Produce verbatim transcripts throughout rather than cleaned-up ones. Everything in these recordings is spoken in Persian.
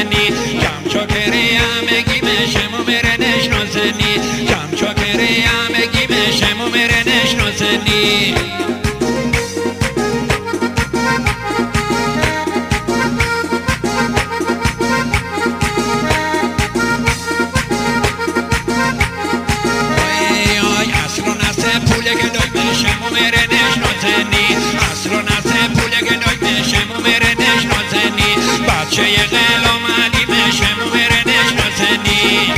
نازنی کم چاکری همگی مشم و میره نشناسنی کم چاکری همگی مشم و میره نشناسنی بچه غلام علی مشم و میره نشناسنی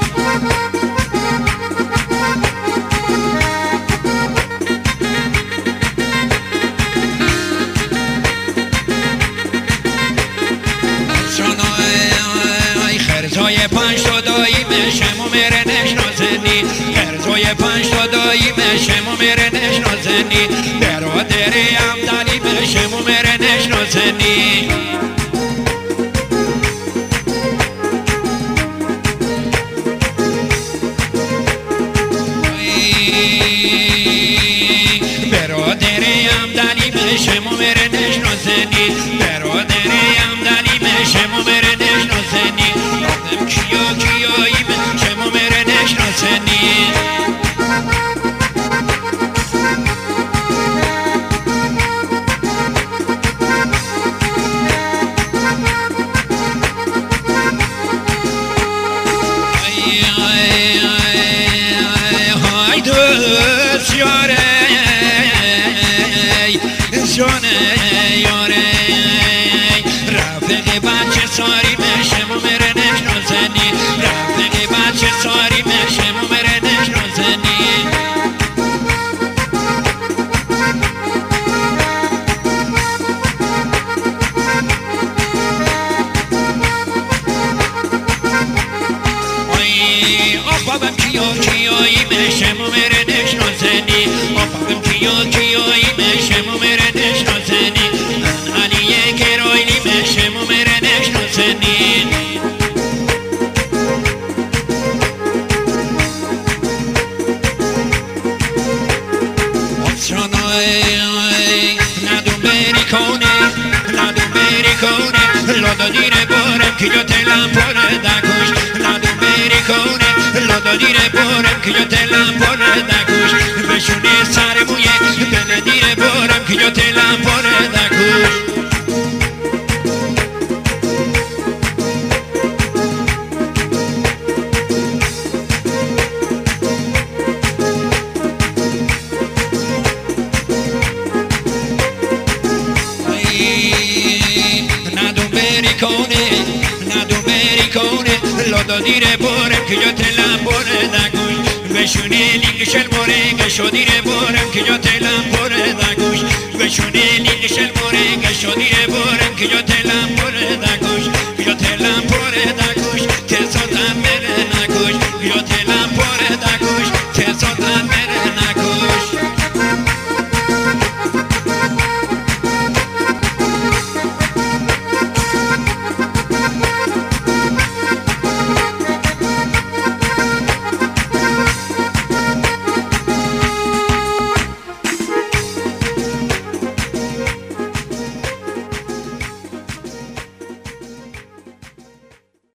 خرزای پنج تا دایی مشم و میره نشناسنی خرزای پنج تا دایی مشم و میره نشناسنی برادری عبدالی مشم و میره نشناسنی برادری عبدالی مشم و میره نشناسنی برادری عبدالی مشم و میره نشناسنی آدم کیا کیایی مشم و میره نشناسنی رفیق بچه ساری مشم و میره نشناسنی رفیق بچه ساری مشم و میره نشناسنی آفابم کیا کیایی مشم و میره نشناسنی آفابم کیا کیایی مشم و میره نشناسنی علی کرایلی مشم و میره نشناسنی ندون بری کنه ندون بری کنه لادا دیره بارم که یا تلم پاره دکوش ندون بری کنه لادا دیره بارم که یا تلم پاره دکوش بشونه سر مویه دل دیره بارم که یا تلم پاره دکوش لادا دیره بارم که یا تلم باره دکوش بشونه لیگشل باره گشو دیره بارم که یا تلم باره دکوش بشونه لیگشل باره گشو دیره بارم که یا تلم باره دکوش